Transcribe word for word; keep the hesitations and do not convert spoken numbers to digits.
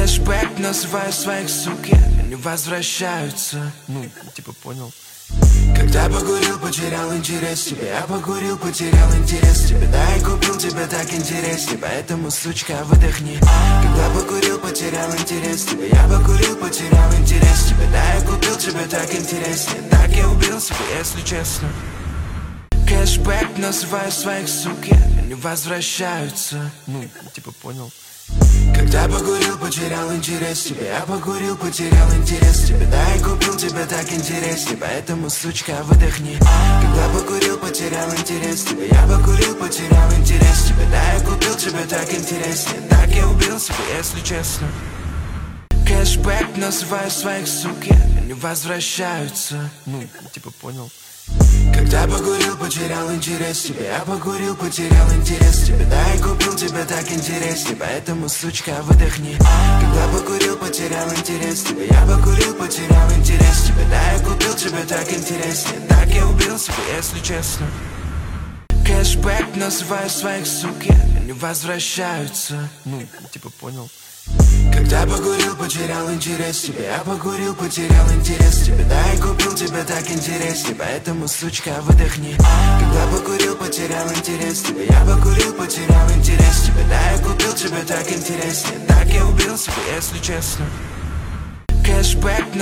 Кэшбэк называю своих суки, они возвращаются. Ну, типа понял. Когда покурил, потерял интерес к тебе. Я покурил, потерял интерес к тебе. Да, и купил тебя так интереснее, поэтому, сучка, выдохни. Когда покурил, потерял интерес к тебе. Я покурил, потерял интерес к тебе. Да, я купил тебя так интереснее. Так я убил себя, если честно. Кэшбэк называю своих суки, они возвращаются. Ну, типа понял. Когда покурил, потерял интерес к тебе. Я покурил, потерял интерес к тебе. Да, и купил тебя так интереснее, поэтому, сучка, выдохни. Когда покурил, потерял интерес к тебе. Я покурил, потерял интерес к тебе. Да, я купил тебя так интереснее. Так я убил себя, если честно. Кэшбэк называю своих суки, они возвращаются. Ну, типа понял. Когда покурил, потерял интерес к тебе. Я покурил, потерял интерес к тебе. Да, и купил тебя так интереснее, поэтому, сучка, выдохни. Когда покурил, потерял интерес к тебе. Я покурил, потерял интерес к тебе. Да, я купил тебя так интереснее. Так я убил себя, если честно. Кэшбэк называю своих суки, они возвращаются. Ну, типа понял. Когда покурил, потерял интерес к тебе. Я покурил, потерял интерес к тебе. Да, и купил тебя так интереснее, поэтому, сучка, выдохни. Когда покурил, потерял интерес к тебе. Я покурил, потерял интерес к тебе. Да, я купил тебя так интереснее. Так я убил себя, если честно. Кэшбэк